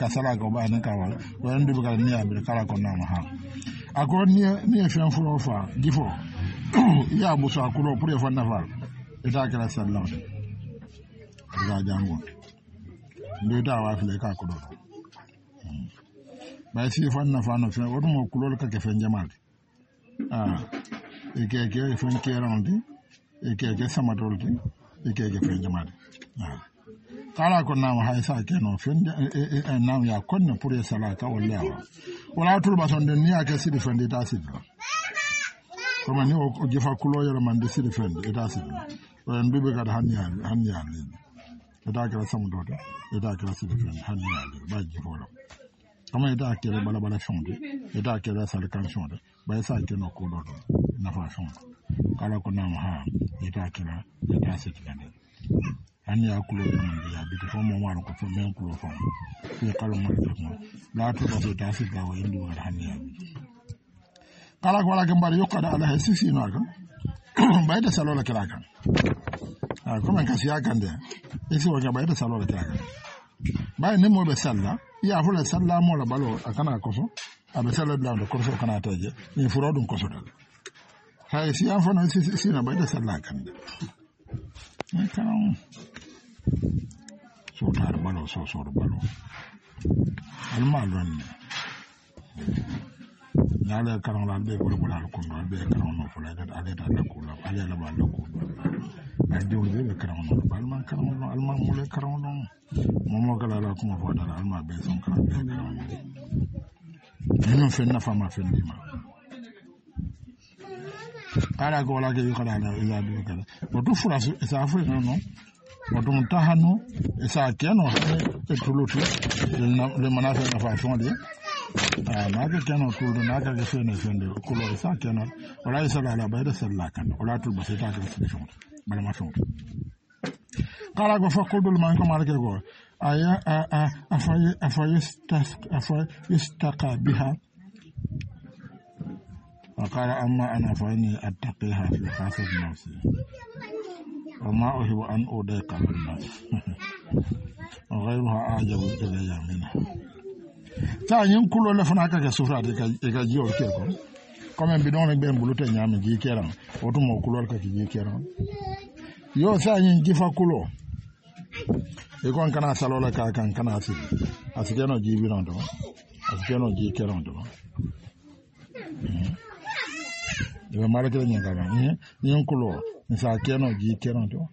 kasala ko ba nan kawa wan du ga ni abi kala ko na ma ha ako ni fen fulo fa gifo ya musa kulo pour fa nafa ita kala sallallahu ga jango ndo da wa file ka ko do ba si fa nafa no fe wodo mo kulo ka ke fen jamaati ike fen kerondi ike samatolti ike fen jamaati kala ko nama hay sa keno fen nam ya konne pour salaka wala tulba son den ni ake sidi fen ta sidi comme ni o jifa kulo yoro man de sidi fen ta sidi en bibe kad hanya ni ita kala samudoto ita kala sidi fen hanya ni ba jifolo comme ita kele bala fonde ita kele salkan fonde ba sa keno ko do nafa fonde kala ko nama ha ita kala ita sidi fen ani akulo mandi ya biti fo mo maro ko men kulo fo ni kala mo ko la to do ta fi ga wa indi wa hani ya kala ko wala gambare yokada ala sisi no kan bayda salola kala kan ko men kasi yakande esi wa bayda salola kala kan bay ne mo be salla ya fu la salla mo la balo akana ko so abe salla bla do ko so kana taje ni furo dum ko so dal hay si an fo no sisi na bayda salla kan kan so tar balo so balo alma lon nale karon la be ko la ko no be karon no fula da ale da ko la ale la ba la ko al diol be karon no alma karon no alma mo le karon no momo kala la ko mo fo da alma be son karon be no fe na fama fe ndima kala ko la ke yukala la ila be kala bo to fura sa afri no wato mtahano esa keno e tulutu le manafe na fa fonde na ga keno tulu na ga fene fende ko lo esa keno wala isa la bayda sallakan wala tul basita ga solution bala ma fonde kala go fa kodul man ko marke go aya afayistaqa biha وقال أما أنا فإني أتقيها في خاصة نفسي وما أحب أن أوديك الناس وغيرها أعجب إلي منها تاني كل اللي فناك كسفرة كجيو كيكو كم بدون بين بلوتة نعم جي كيران وتم كلول كجي كيران يو تاني جيفا كلو يكون كنا سالولا كان كنا أسيكينو جي بيران دو أسيكينو جي كيران دو yo marake ni ngala ni nkulo ni sa keno ji keno to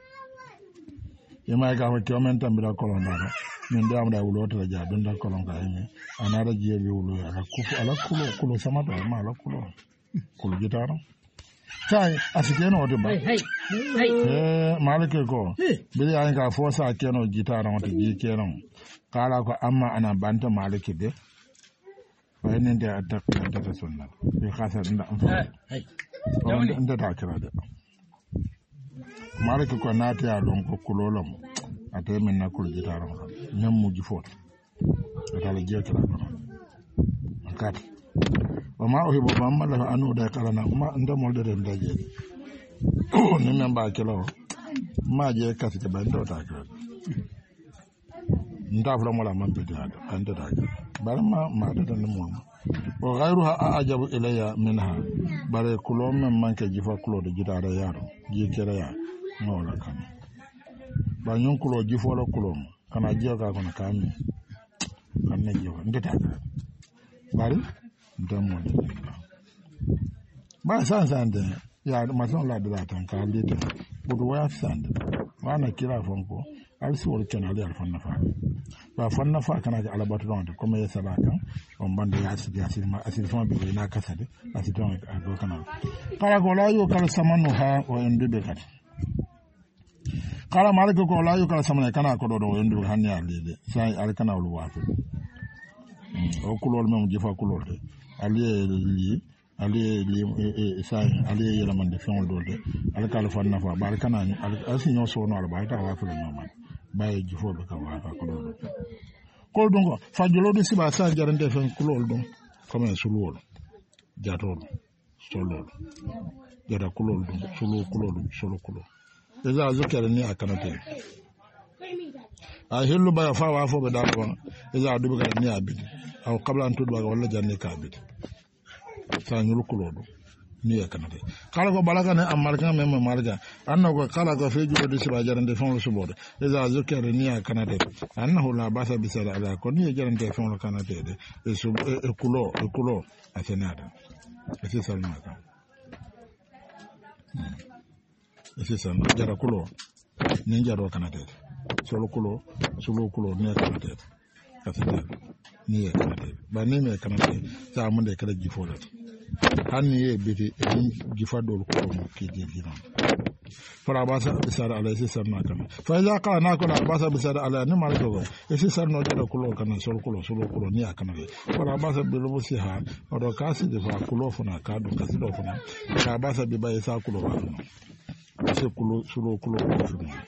yema ga wa kyo men tambira kolon dara min do am da wulo to ja don da kolon ga ni anara ji be wulo ala kulo sama to ma ala kulo gitaro sai asikeno to ba marake ko bi ya ga fo sa keno gitaro to ji keno kala ko amma ana banta marake de وإن دي أتقي أنت تسنى في خاصة أنت تاكرا دي مالك كو ناتي ألون كو كلولم أتي من نكول جتارم نمو جفوت أتالي جيكرا أكاد وما أحب بما له أنو دي كالنا ما أنت مولد أنت جي نمين باكلو ما جي كاسي كبانتو تاكرا ntafula mola mampeti hada ante taga barma ma data nemo o ghayruha ajabu ilayya minha bare kulom manke jifa kulo de jitara yaro ji kera ya mola kan ba nyon kulo jifo la kulom kana jiyo ka kono kami kan ne jiyo ndeta bari ndemo de ba sanzande ya mason la de tan ka lite budu wa sande wana kira fonko alsi wol ken ali alfanna fa ba fanna fa kana ga alabatu don comme ya sabaka on bande ya asidi ma asidi fa be na kasade asidi on go kana kala ko la yo kala samanu ha o ndebe kat kala malaka ko la yo kala samana kana ko do ndu hanni alide sai al kana wol wafu o kulol mem jifa kulol de ali sai ali yela man de fon do de al kala fanna fa bar kana al asinyo so no al ba ta wafu no man baye jifoɓe kam wata ko ɗon kol ɗum ko fajjoloɗo siba sa jarande fen kulol ɗum comme sulwol jatoɗo solloɗo jata kulol ɗum sulu kulol ɗum solo kulol déjà jokkere ni a kanate a hillu ba fa wa fo be dal bon iza dubi ka ni abidi aw qabla an tudba wala janne ka abidi sa nyul kulodo ni e kanade kala ko balaga ne amarga mem marga anna ko kala ko fe judo disi ba jarande fon so bodo iza zukere ni e kanade annahu la basa bi sala ala ko ni e jarande fon lo kanade de e so e kulo asenada ese salma ka ese salma jara kulo ni jaro kanade solo kulo ni kanade asenada ni e kanade ba ni me kanade sa mun de kala jifola hanni ye biti gifa dol ko mo kidi dinan fara basa bisara ala isi sarna kana fa iza qala na kula basa bisara ala ni mal ko isi sarno jara kulo kana sol kulo ni akana fara basa bilu si ha odo kasi de fa kulo funa ka do kasi do funa fara basa bi ba isa kulo ba isi kulo solo kulo funa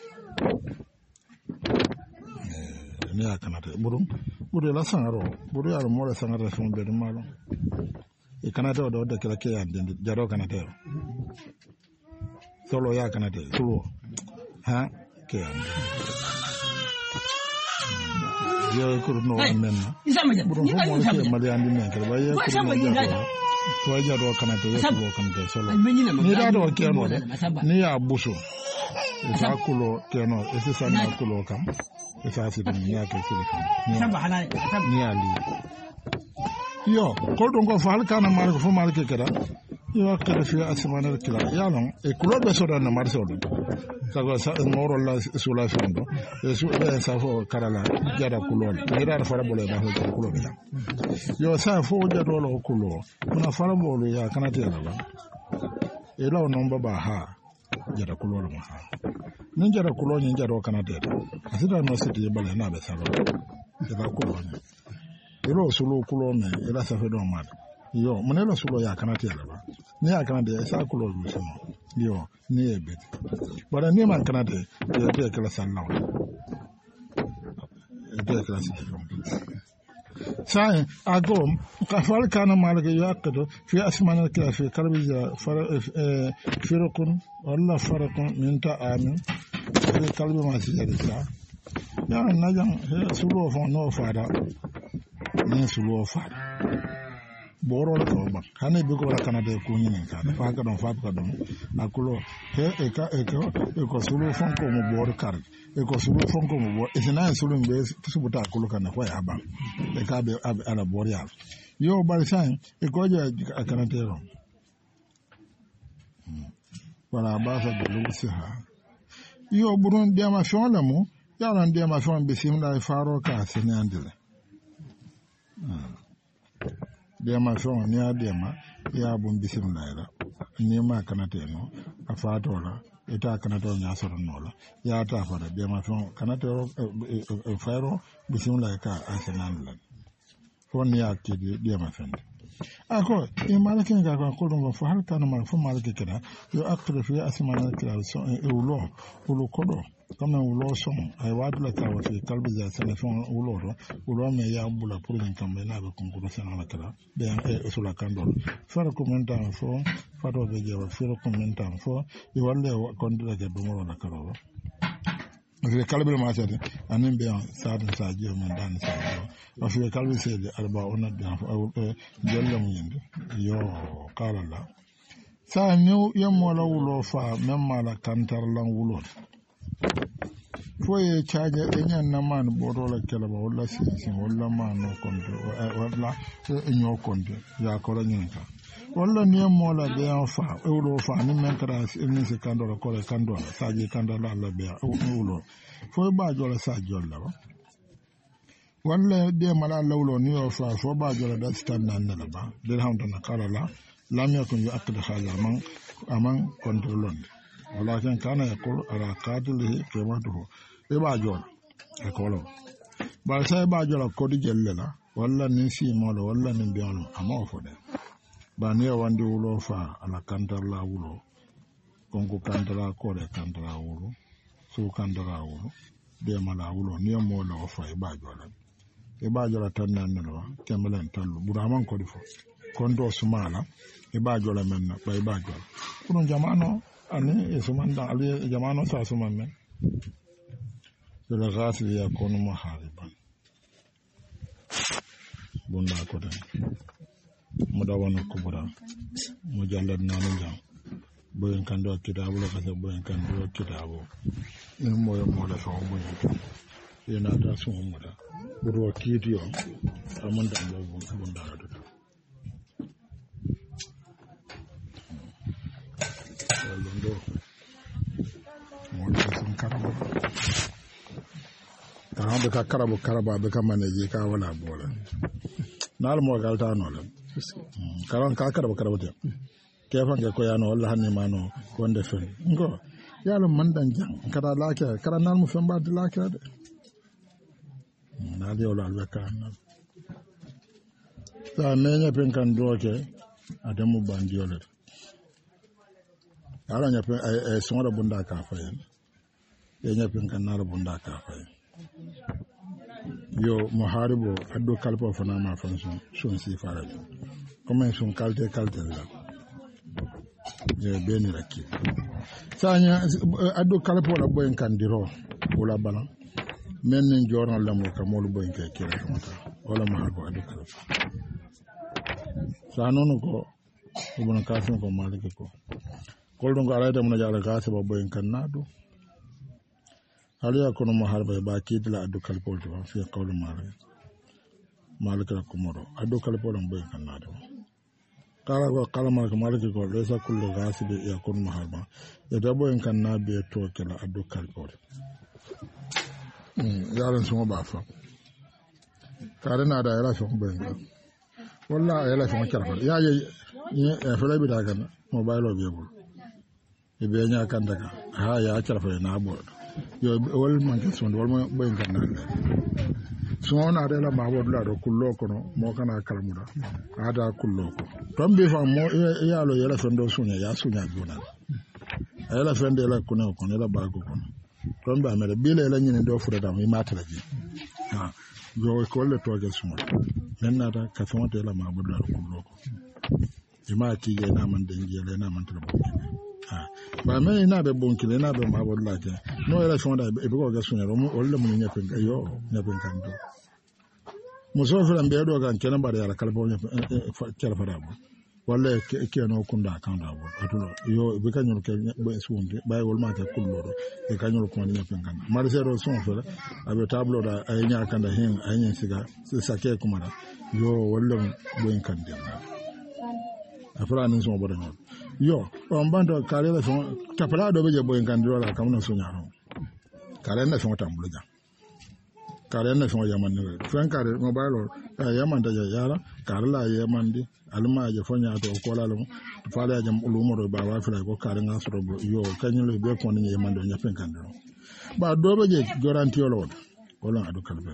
ni akana te buru la sangaro buru ya mo la sangaro fun be malo e kanate o de kala ke ande jaro kanate solo ya kanate solo ha ke ande yo ko no menna buru ko mo ke mali ande men kala baye ko ya do kanate yo ko kanate solo ni da do ke no ni ya buso isa kulo ke no ese sana kulo kam isa ni ya ke ni ali yo ko don ko fal kana mar ko fo mar ke kera yo akere fi asmanar kila ya non e kulo be so dan mar so don sago sa moro la sula fondo e su e sa fo karala jara kulo ni ra fara bole ba ko kulo be yo sa fo jado lo kulo na fara bole ya kana te la ba e law non baba ha jara kulo ma ha ni jara kulo ni jaro kana te asida no siti bale na be sa ba e ba kulo ni ilo sulu kulo me ila sa fe do ma yo munelo sulo ya kana te la ba ni ya kana de sa kulo lu so yo ni e bet bara ni man kana de de kala sanna de kala sai agom ka fal kana malaka yaqdo fi asmana ka fi qalbi firqun wala farqun min ta'amin fi qalbi ma siyada ya najan sulo fo no fada ni sulo fada boro la ko ba hane bi ko la kanade ko ni ka fa ka don akulo he e ko sulo fon ko mo boro kar e ko sulo fon ko mo boro e sina sulo be subuta akulo kana ko ya ba e ka be ala boro ya yo bal san e ko ja kanade ro wala ba sa de lu ha yo burun de ma fon la mo ya ran de ma fon be simla faro ka sinandile dema fon ni adema ya bun bismillah ni ma kanate no afatola eta kanato nya soro nola ya ta fara dema fon kanato faro bismillah ka asenan la fon ya kidi dema fen ako e malakin ga ko don fo hal kana mal fo malaki kana yo akre fi asmana kala so e ulo kodo kama ulo so ay wadla ka wa fi kalbi za telefon ulo me ya bula pour ni kambe na be konkuru sana kala be en sula kando fara commenta fo fato be je wa fira commenta fo e walle kondira ke do mo na kala fi kalbi ma sade anen be sa je men dan sa wa fi kalbi sede alba ona dan fo jelle mo yinde yo kala la sa new yamo la wulo fa memma la kantar lan wulo foye caja enyan na man bodo la kelaba wala sin wala man no konto wala enyo konto ya ko la nyinka wala ni mo la be fa euro fa ni men kra ni se kando la ko la kando saji kando la be ulo foye ba jola sa jola ba wala de mala lawlo ni o fa fo ba jola da stand nan la ba de hamta na kala la lam yakun yu akd khala man aman kontrolon walakin kana yaqul ala qadilihi qimatuhu e ba jola e kolo ba sai ba jola ko di jellela walla ni si molo walla ni biano ama fo de ba ne wandi wulo fa ala kantar la wulo konko kantara ko de kantara wulo su kantara wulo de mala wulo ni mo lo fa e ba jola tan nan no kemelen tallu buraman ko di fo kondo sumala e ba jola men ba e ba jola kuno jamano ani e sumanda ali jamano sa suman men الغاسل يكون محاربا بندا كوتن مداوانا كبرى مجلد نانجا بوين كان دو كتابو لكذا بوين كان دو كتابو مويا مولا فهم بوين ينا دا سوم مدا برو كيتيو امون دا بندا دا londo mo sun karabo be ka karaba be ka maneji ka wala bola nal mo galta no la karan ka karabo te ke fange ko yano walla hanni mano wonde fen ngo yalo mandan jang kada laake kada nal mo femba de laake de nal yo la alweka nal sa menya pen kan doke adamu bandiole ala nyape songra bunda ka fayen ye nyape kanara bunda ka fayen yo moharibo addo kalpo fana ma fanson son si fara comme son kalte la je beni rakki sanya addo kalpo la boyen kandiro wala bala men nin jornal la mo ka molu boyen ke kira kamata wala maharibo addo kalpo sa nono ko ibn kasim ko maliki ko kolɗum ko alayta mona jala gase ba boyen kannado aliya kono mo harba ba kidila addu kalpol to fi qawlu malika kumoro addu kalpol on boyen kannado kala malika maliki ko lesa kullu gase be ya kono mo harba e da boyen kannabe to kala addu kalpol yaran sumo ba fa kare na da yala son boyen walla yala son kala ya ya fala bi daga mobile o bebul ibe nya kan daga ha ya charfa na bo yo wal man ke son wal mo boyen kan na so na da la ma bo la do kullo kono mo kana kalmuda ada kullo ko tombe fa mo ya lo yela son do sunya ya sunya jona ayala fende la kono kono la ba ko kono tombe amere bile la nyine do fura da mi matala ji ha yo ko le to ga suma men na da ka fon de la ma bo la kullo ko jima ki ye na man den je le na man tala bo ba me ina be bonkile na be ma bodla ke no era fonda e ko ga sunya mo olle mun nyepen yo nyepen kan do mo so fere mbe do kan kenan ba da yala kalbo nyepen kala fara bo walla ke no kunda kan da bo atulo yo be kan nyol ke be sunde bay wol ma ke kullo do e kan nyol ko nyepen kan mar zero son fere abe tableau da ay nya kan da hen ay nya siga sa ke kuma da yo walla bo en kan de afra ni so bo da yo on bando kare la son tapala do be je boyen kan dira kam na sunya no kare na son tambuluja kare na son yaman ne fen kare mobile yaman da yara kare la yaman di alma je fonya to ko la lo fala jam ulumo do ba wa fila ko kare nga so do yo kanyo le be ko ni yaman do nya fen kan do ba do be je garanti lo wala adu kalbe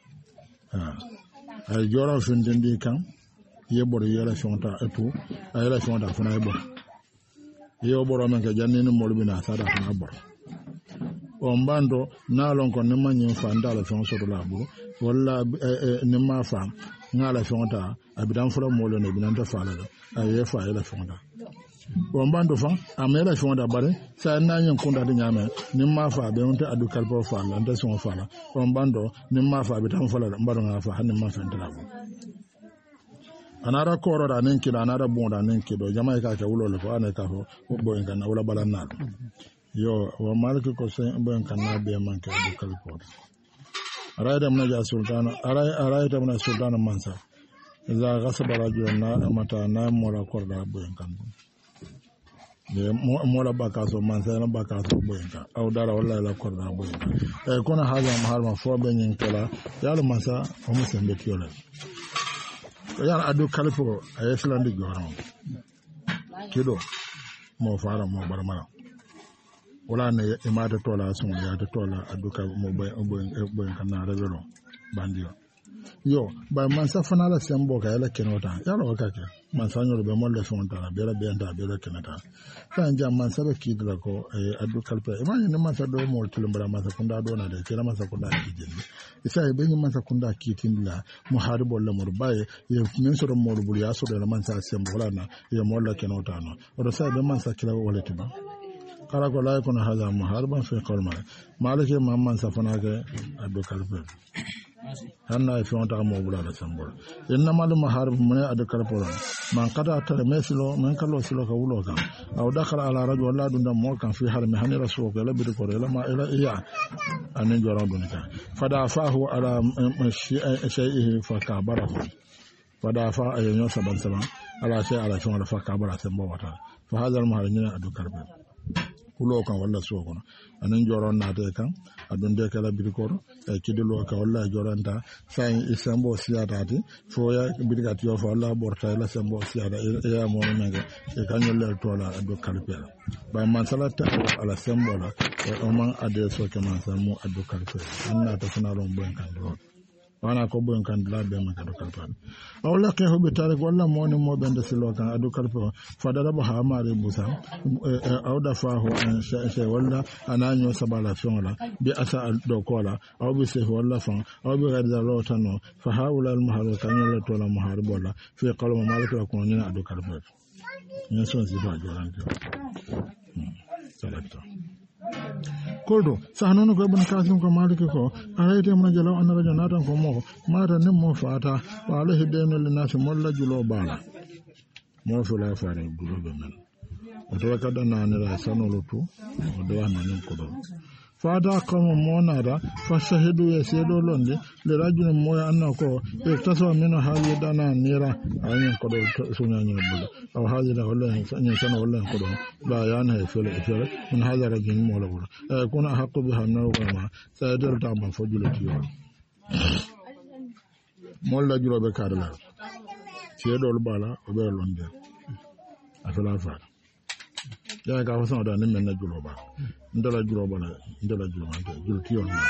ay jora fen dendi kan yebor yela sonta etu ayela sonta fana yebor yo boro men ke janni ni molbina sada na bor o mbando na lon ko ne manyi fa ndala fon so do labu walla ne ma fa ngala fonta abidan fura molo ne binanta fa la aye fa ila fonta o mbando fa amela fonta bare sa na nyen kunda de nyame ne ma fa be onta adu kalpo fa la nda so fa la o mbando ne ma fa abidan fula mbado nga fa hanne ma fa ndala anara koro da nen kido anara bon da nen kido jama ka ka wulo ko ane ka ho bo en kan wala bala na yo wa maliki ko sen bo en kan na be man ka do kal ko araida mun ja sultana araida mun sultana mansa za gasaba rajul na mata na mora korda bo en kan de mora bakaso mansa na bakaso bo en kan aw dara wala la korda bo en kan e kona haja maharma fo be nyen kala yalo mansa o mo sembe tiyola yana adu kalfo a yeslandi goran kido mo fara mo barmara wala ne imada tola sun ya ta tola adu ka mo boy kan na rebelo bandio yo ba man safana la sembo ka yala kenota yalo ka ke man sanyo be mo le fonta la bela be nda bela kenata kan jam man sabe kidla ko adu kalpe imani ne man sa do mo tulumbara man sakunda do na de kila man sakunda kijin isa be ni man sakunda kitin la muharibo la murbaye ye men so do mo bul ya so do man sa sembo la na ye mo la kenota no o do sa be man sa kila wala tiba kala ko lay kono haza muharban fi qawma malike mamman safanake adu kalpe hanna e fonta mo bula la sambol inna mal muharib mun adu kalpe man qada tare mesilo man kallo silo ka wulo kan aw dakhala ala rajul wala dun dam mo kan fi harmi hani rasul ko la bi ko la ma ila iya anen joran dun ka fada fahu ala shay'ihi fa kabarahu fada fa ayanyo saban saban ala shay ala shon fa kabara sembo wata fa hadal muharib adu kalpe kulo kan walla so kono anen joron naate kan adun de kala birikoro e kidilo ka walla joranta sai isambo siatati fo ya birikati yo fa walla borta la sambo siata ya mo menga e kanyo le tola adu kalpela ba man salata ala sambo la e o man ade so ke man samu adu kalpela anna ta sunalo mbon kan do wana ko bon kan la be man adu kalpela awla ke hobe tare walla mo ni mo bende silo kan adu kalpela fadara ba ha mare busa awda fa ho shay walla ananyo sabala fiona bi asa do kola aw bi se walla fa aw bi gadda lo tano fa hawla al muharib kan la tola muharib walla fi qalma malika ko ni adu kalpela ni so si ba joran salatu koldo sahnono ko ibn kasim ko maliki ko ayete mun jalo an rajo natan ko mo mata nem mo fata wa alayhi daynu lin nas molla julo bala mo so la faare julo be men o to kada na ne la sanolo to o do na nem ko do fada ko mo nada fa shahidu yasedo londe le rajul mo ya anna ko e taso min hayi dana nira ayen ko do sunya ni bulo aw hayi da wala ni sana wala ko do ba yana e fele min hada rajul mo la bulo e kuna haqqu biha nawma sayadul ta ba fo julo tiyo mo la julo be kadala sedo bala o be londe afala fa ya ga wasan da men na julo ba ndala julo ba ndala julo ma julo tiyo na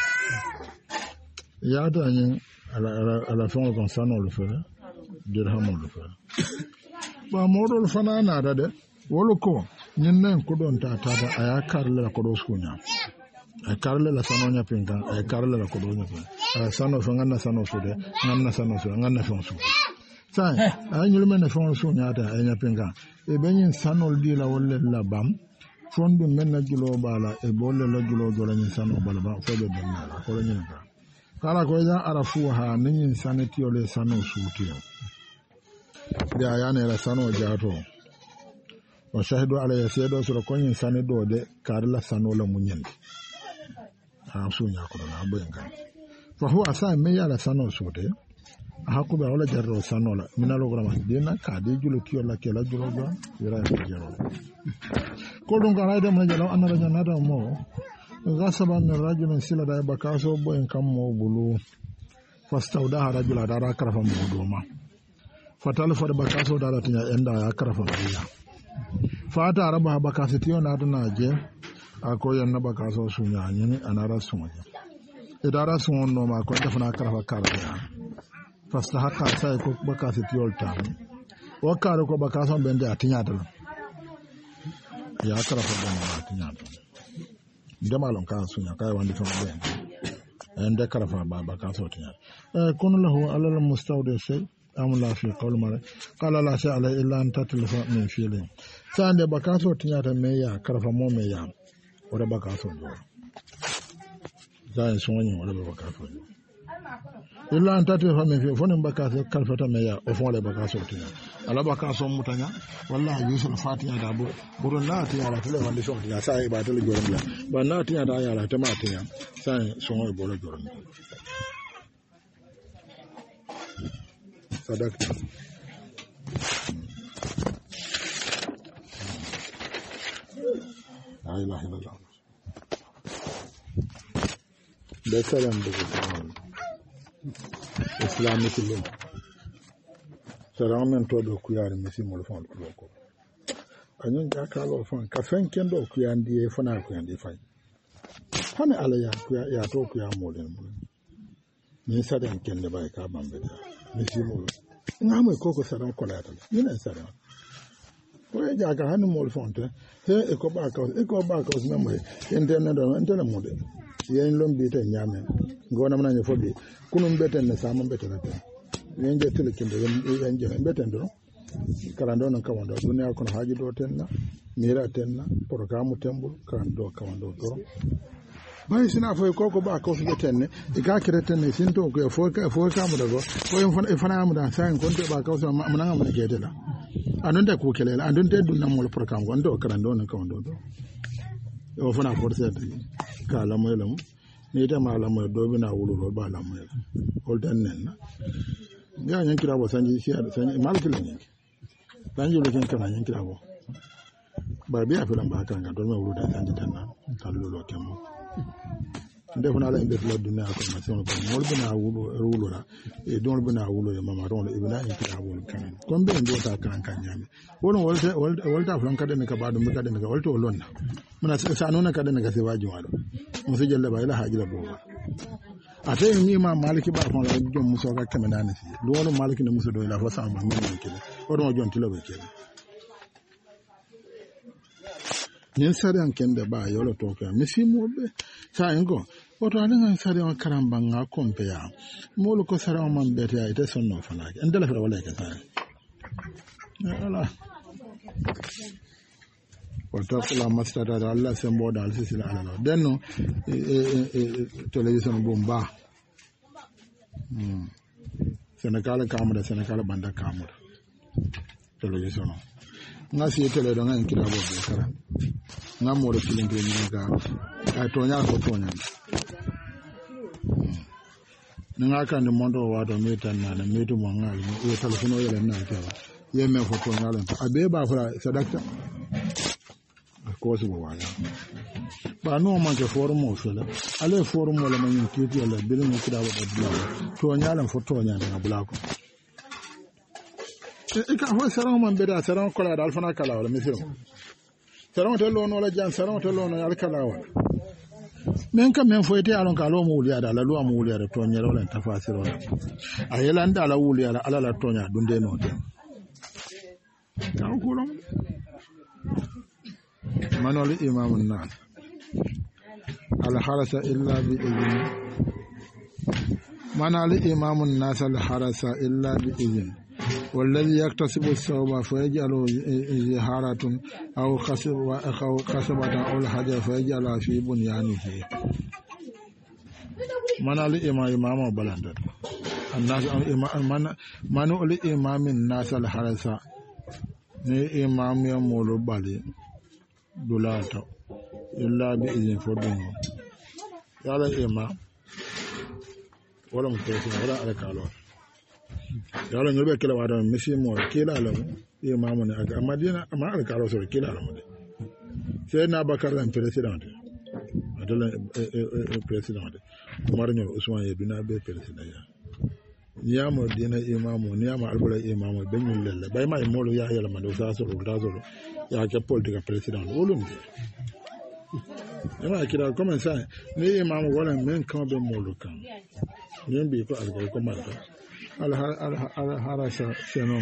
ya da yin ala fon ko sano le fere dirham le fere ba modo le fana na da de wolo ko nyen nan ko don ta da aya karle ko do skunya ay karle la sano nya pinga ay karle la ko do nya pinga sano fo nganna sano so de nganna fon so sai ay nyulme na fon so nya da ay nya pinga e benyin sanol di la wolle la bam fondu menna julo bala e bolle la julo jola nyin sano bala ba ko be benna la ko nyin ka kala ko ya arafu ha nyin sanati ole sano suti de ayane la sano jato wa shahidu ala yasedo so ko nyin sanedo de karla sano la munyen ha sunya ko na benga fa huwa asa me ya la sano suti hakuba wala jarro sanola minalo grama dina ka de julo tiyo la kela julo ga yira jero ko don ga rayde man jalo anara janada mo gasaban rajulun sila da bakaso bo en kam mo bulu fastawda rajula dara karafa mo doma fatal fa bakaso dara tinya enda ya karafa biya fata araba bakaso tiyo na dana je akoyan na bakaso sunya nyini anara sunya idara sun no ma ko defana karafa karafa fasta haka sai ko baka se tiol tam wakaro ko baka son bende atinya dal ya kara ko bende atinya dal demalon ka sunya kai wandi fon ben ende kara fa baka so tinya kun lahu alal mustawdi shay amla fi qawl mara qala la sha ala illa an tatlafa min filin sande baka so tinya ta me ya kara fa mo me ya wala baka so do zai sonyi wala baka so illa an tati fa me fonin baka se kalfata me ya o fon le baka so tinya ala baka so mutanya wallahi yusul fatiha da buru na tinya la tele wandi so tinya sai ba tele joron la ba na tinya da ya la tama tinya sai so ngoy bolo joron sadaka la ilaha illallah da salam bugu islamic law saramen to do kuyare mesi mo fon ko anyon ja kalo fon ka fen kendo kuyandi e fona kuyandi fay hane ala ya kuya ya to kuya mo den mo ni sadan kende bay ka bambe mesi mo ngamo ko saran ko la ta ni na saran ko ja ka hanu mo fon te e ko ba ka memo internet do internet mo de yen lombi te nyame ngona mna nye fobi kunum beten ne sama beten te yenje tele kinde yenje beten do kala ndo na kawando dunya kono haji do ten na mira tenna programme tembul kan do kamando do bay sina fo ko ba ko fi tenne e ka kire tenne sin to ko fo ka mu dago ko en fana mu da sai kon te ba ka so mu nan mu ke tela andon da ko kelela andon te dun nan mo programme gon do kan do nan kamando do o fana forse ka la mo lam ni ta ma la mo do bina wulu ro ba la mo hol dan nen ya nyen kira bo sanji si sanji malki la nyen sanji lo ken kana nyen kira bo ba biya filan ba kan ga don me wulu da sanji tan na tallo lo temo nde fana la inde fula dunya ko ma sono ko mol bina wulu la e don bina wulu e mama don e bina nyen kira bo kan ko be ndo ta kan kan nyame wono wolta fulan kada ne ka ba dum kada ne ka wolto lonna muna sa nona kada ne ka se waji wado musu jalla ba ila hajira bo ate mi ma maliki ba fon la jom muso ka kamena ne si lo maliki ne muso do la fa sa ma mo ne kele o do jon tilo be kele nin sare an kende ba yolo to ka mi si mo be sa ngo o to ala sare an karamba nga kompe ya mo lo ko sare man be ta ite sonno fana en dela fa wala ka sare ala watakula mastada da Allah sai mo da alsi sila ala denno television bomba Senegal kamera Senegal banda kamera television nga si tele do nga kira bo be kara nga mo do filin de ni ga ay tonya ko tonya nga kan de mondo wa do metan na na metu mo nga ni television o yele na ta ye me photo nga lan abe ba fara sadakta ko su wala ba no man ke forumo fela ale forumo la man kiti ala bilin mu kida wa dabla to nyalan foto nyana bula ko e ka ho saran man beda saran ko la dal fana kala wala misiro saran to lo no la jan saran to lo no al kala wala men kam men foyte alon ka lo mu wuliya da la lo mu wuliya da to nyero la tafasiro la ayela nda la wuliya ala la to nya dunde no de ka ko lo منو الإمام الناس الحرس إلا بإذن منع الإمام الناس الحرس إلا بإذن والذي يكتسب الثوب فيجعل زهارة أو خصبة أو الحجر فيجعل في بنيانه منع الإمام بلندر الناس منع الإمام الناس الحرس ni imam ya molo bali dulata illa bi izin fodon yala ima wala mutesi wala alkalo yala nyobe kila wada misi mo kila la imam ne aga madina ama alkalo so kila la mo sai na bakar ran president adala president umar nyo usman ibn abi president ya niyamo dina imamu niyamo albula imamu benyul lelle bay may molo ya yala mando sa so dazolo ya ke politika president wolumde yama kira comme ça ni imamu wala men kan be molo kan nyembi ko alga ko marka al harasa seno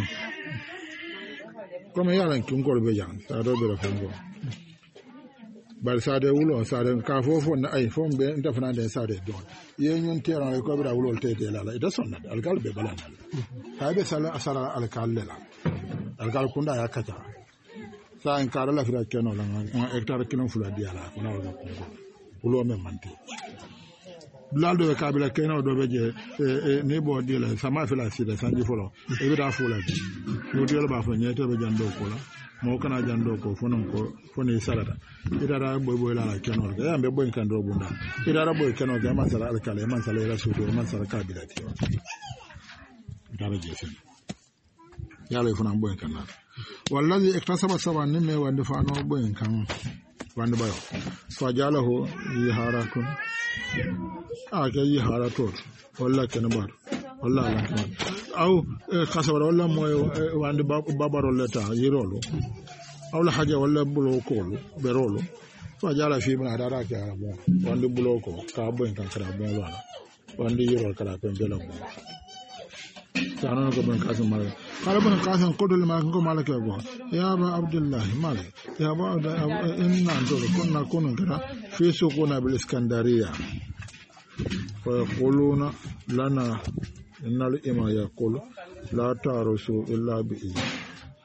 comme yala kungol be jan sa do be fango bal sade wulo sade ka fofo na ay fom be ndafna de sade don ye ñun teran ko be da wulo tete la ida sonna algal be balana ka be sala asara algal la algal kunda ya kata sa en kara la fira keno la on hectare kino fula diala ko na wala ko wulo me manti laldo be kabila keno do be je ne bo dila sama fila sida sanji folo e be da fula yo dila ba fo nyete be jando ko la mo kana jando ko fonon ko foni salata idara boy la kenol ga yambe boy kan do bunda idara boy kenol ga masala alkale masala ila sudo masala kabila ti dara jefen yalla fonan boy kan na wallahi iktasaba saban ni me wande fano boy kan wande bayo fajalahu yiharakun aka yiharato walla kenabar walla ala kan aw khasawara walla moy wande babaro leta yirolo aw la haja walla bulo ko berolo fajala fi bana dara ka bo wande bulo ko ka bo en kan kara bo wala wande yiro kara ko bela bo tanan ko ben kasan mala kala ben kasan ko dol ma ko mala ke go ya ba abdullah mala ya ba inna dol kunna kunun kara fi suquna bil iskandariya fa yaquluna lana innal ima yaqulu la tarusu illa bi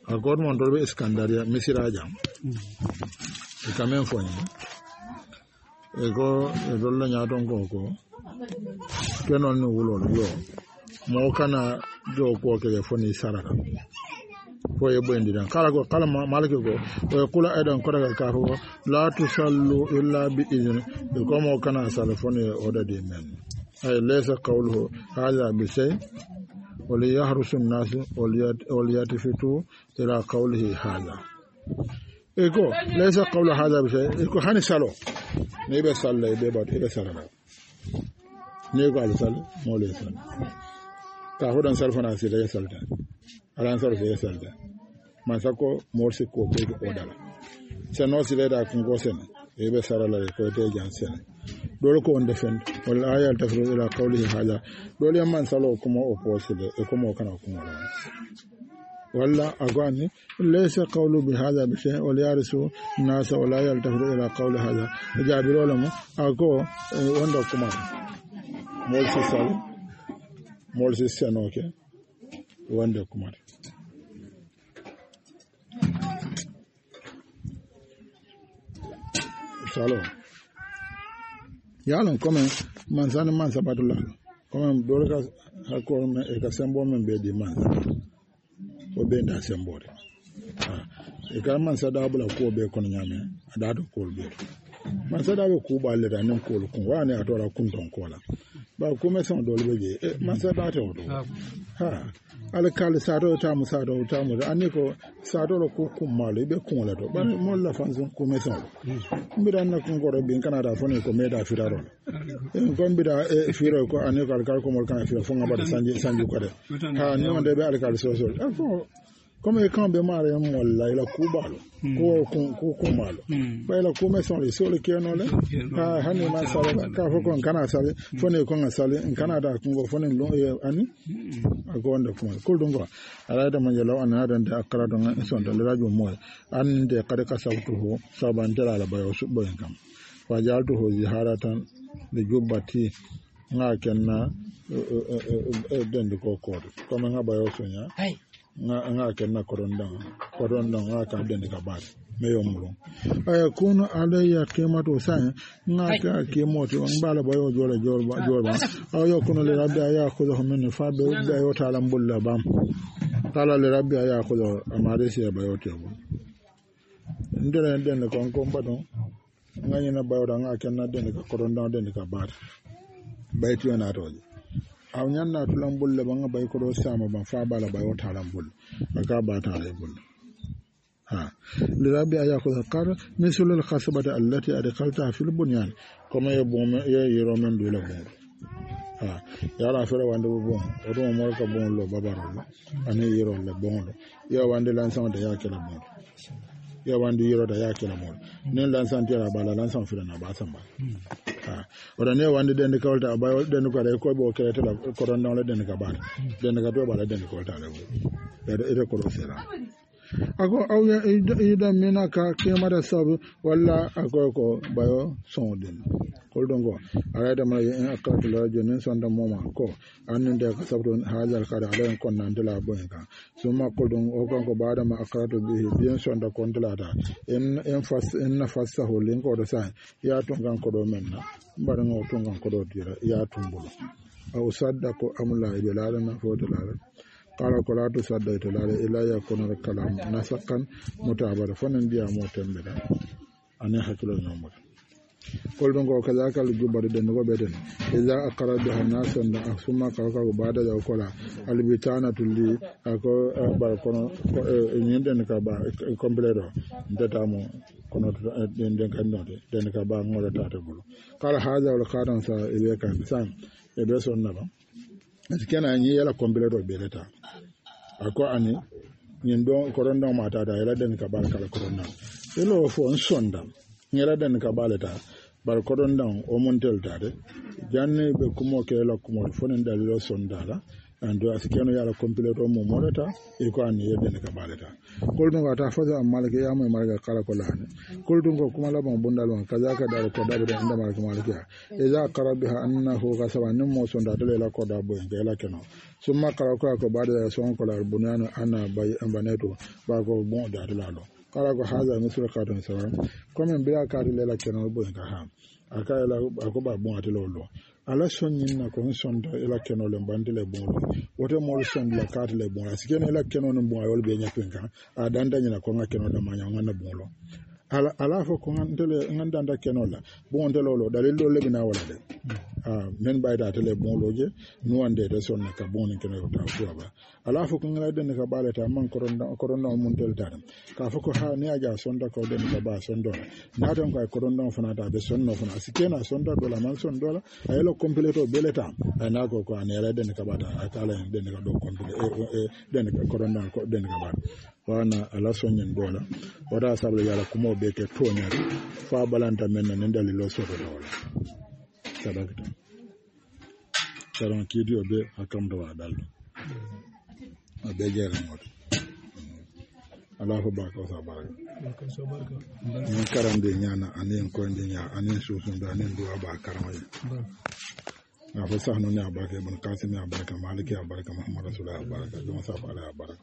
akor mon dolbe Iskandaria misira jam e quand même foni e go e dolla nyaton ko kenon no wulo yo mo kana jo ko ke foni saraka fo e bondi dan kala malike ko o kula edan ko daga ka ho la tusallu illa bi idni ko mo kana salafoni oda de men ay laysa qawluhu hadha bi shay وليحرس الناس وليتفتوا إلى قوله هذا إيكو ليس قول هذا بشيء إيكو هاني سالو نيبه سالة يبه إيبه سالة نيكو على سالة مولي سالة كهودان سالفنا سيدا يسالة ألان سالة يسالة ما ساكو مورسي كوكي أودالا سنو سيدا كنغو سنة يبه سالة لكوتي جان سنة dole ko on defend wala ayal tafru ila qawlihi hada dole man salo kuma opposite e kuma kana kuma wala agani laysa qawlu bi hada bi shay wala yarisu nas wala ayal tafru ila qawli hada jabir wala mo ago wanda kuma molsi sanoke wanda kuma salo yalon comme manzana manza badulalo comme dorka hakor me e ka sembo men be di manza o be nda sembo de e ka manza da bula ko be kono nyame ada do ko be manza da be ku ba le da nan ko ko wani atora kun ton kola ba ko me son do le be e manza da to do ha alkali sato ta mu ani ko sato lo ko kumale be kun la do ba mo la fanzo ko me son mbira na kun ko be kana da fone ko me da firaro en ko mbira e firo ko ani ko alkali ko mo kana firo fonga ba sanji ko de ha ni on de be alkali so ko comme quand be mare mo la kubalo ko kumalo ba la ko me son le so le keno le ha hani ma sala ka fo ko kana sale fone ko ngasale kana da ko fone lo ani agonda kuma kuldum ba alada man yalo an hadan da akara don son da radio mo an de kada ka sautuhu saban dala la bayo su boyen kam wa jaltuhu ziharatan de jubbati nga kenna den ko comme nga bayo sunya nga kenna korondang nga ka den ka ba me yomru ay kuno alayya kemato sai nga ka kemoto ngala bayo jola ayo kuno le rabbi aya ko min fa be yo talam bulla bam tala le rabbi aya ko amare si bayo tebo ndere den ko mbado nga nyina bayo nga kenna den ka korondang den ka ba bayti na toje aw nyanna tulam bulle ba nga bay ko do sama ba fa bala bayo talam bulle aka ba tala bulle ha lirabi ayako zakar misul al khasbata allati adkhalta fil bunyan kama yebum yero men do la bon ha yara fere wande bon o do mo ka bon lo babaro ani yero le bon lo yo wande lan sama da yake la bon yo wande yero da yake la bon nen lan san tera bala lan san fere na ba samba ora ne wande den ka walta ba den ko re ko bo kete la corona la den ka ba den ka to ba la den ko ta le ere ko ro sera ako awya ida mena ka kemara sabu walla ako ko bayo sonden koldongo arada ma en akatu la jonen sonda moma ko anninde ka sabu hajar kada ala kon nan dela boen ka suma koldon o ko baada ma akatu bi bien sonda kon dela da en fas holin ko do sa ya to gan ko do menna mbara ngo to gan ko do dira ya tumbulo aw sadda ko amla ibe la na foto la qala ko la to sadda to la ila ya kono kalam nasakan mutabara fanan biya mo tembeda ane hakilo nyamo koldon ko kaza kala jubare den go beden iza aqara biha nasan da asuma ka bada da kola albitana tulli ako bar kono nyenden ka ba completo data mo kono den kan node den ka ba ngora tata bulu kala haza wal qadan sa ile kan san e be son na ba askena nyi yala completo be leta ako ani nyen don koronda mata da yala den ka ba kala koronda elo fo sonda nyela den ka baleta bar kodon dan o montel tade janne be kumo ke la kumo fonen dalilo sondala ando asikeno yala complete o mo molata e ko an yedde ne ka baleta koldu ngata faza malike ya mo malika kala ko lane koldu ngo kuma la bon bundal on kaza ka dal ko dabe da inda malika malika iza qarabiha annahu ghasaba nim mo sonda dale la ko da bo en la keno summa kala ko bada ya son ko la bunano ana bay ambaneto ba ko bon da lalo kala ko haza misra katon sawa comme bila ka dale la keno bo en ka ha aka la ko ba bon atelo lo ala sonyin na ko sonda ila keno le bandile bon lo wote mo sonda la carte le bon asikene ila keno no bon ayol be nyapenka a dandanya na ko ngakeno da manya ngana bon lo ala fo ko ngandanda keno la bon de lo dalil lo le bina wala de men bayda tele bon loje no ande de sonna ka bon keno ta fuaba ala fo ko ngala den ka baleta man koronda mun tel tan ka fo ko ha ne aja sonda ko den ka ba sondo na tan ko koronda fana ta be sonno fana sikena sonda dola man son dola ayelo completo beleta na ko ko anela den ka bata akala den ka do complete den ka koronda ko den ka ba wana ala sonyen dola wada sabla yala kumo be ke toñari fa balanta men nan dalilo soto dola sadakta saron kidio be akam do daldo be jere mot ala ko ba ko sa baraka ni karande nyana anen ko ndinya anen susun da anen do ba karama na fa sahnu ne abaka ibn qasim ne abaka maliki abaka muhammad rasulullah abaka do sa fa ala abaka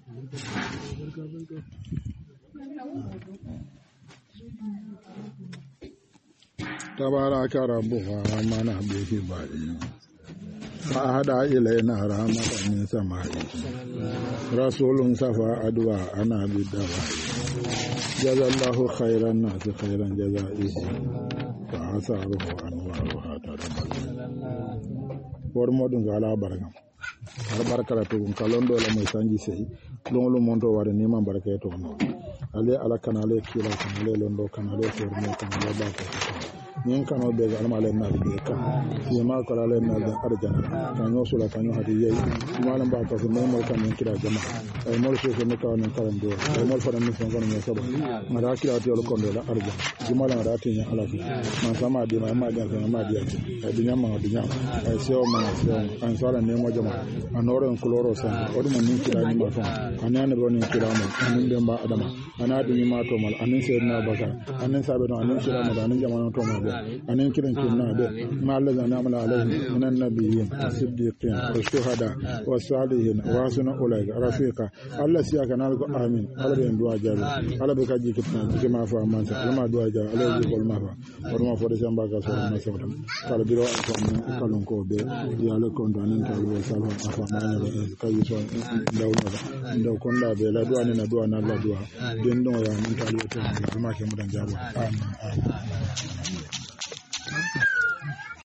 tabaraka rabbuka mana bihi ba'i fa'ada ilaina rahmatan min sama'i rasulun safa adwa ana bidawa jazallahu khairan nas khairan jazaihi fa asaruhu anwaru hatarabal war modun gala baraka har baraka to kalondo la moy sanji sey longolo monto ware ni man baraka to no ale ala kanale kila kanale londo kanale formo kanale ba ko nin kano be almale na be ka yema ko la na da arjana kanyo sula kanyo hadi yayi malam ba ko mo mo kan kira jama ay mo so ko ka non karam do ay mo fara min fon no sabo mara kira to ko do la arjana jumala da tin ya ala fi man sama di ma ga ma di ay dunya ma dunya ay seo ma seo an sala ne mo jama anoro en koloro san o dum nin kira ni ma fon anane bo nin kira mo anin be ba adama anadu ni ma to mal anin sayyidina baka anin sabe no anin kira mo anin jama to ma anin kiran kinna be ma Allah zana amala alaihi minan nabiyyin as-siddiqin was-shuhada was-salihin wa hasuna ulaika rafiqa Allah siya kana ko amin Allah be du'a jaru Allah be kaji kitna ke ma fa man sa Allah ma du'a jaru Allah be gol ma fa ma fo de samba ka so ma so tam kala biro ko kalon ko be ya le kon dan ta lo salwa afa ma ne kai so ndaw kon da be la du'a ne na du'a na la du'a den don ya min ta lo to ma ke mu dan jaru amin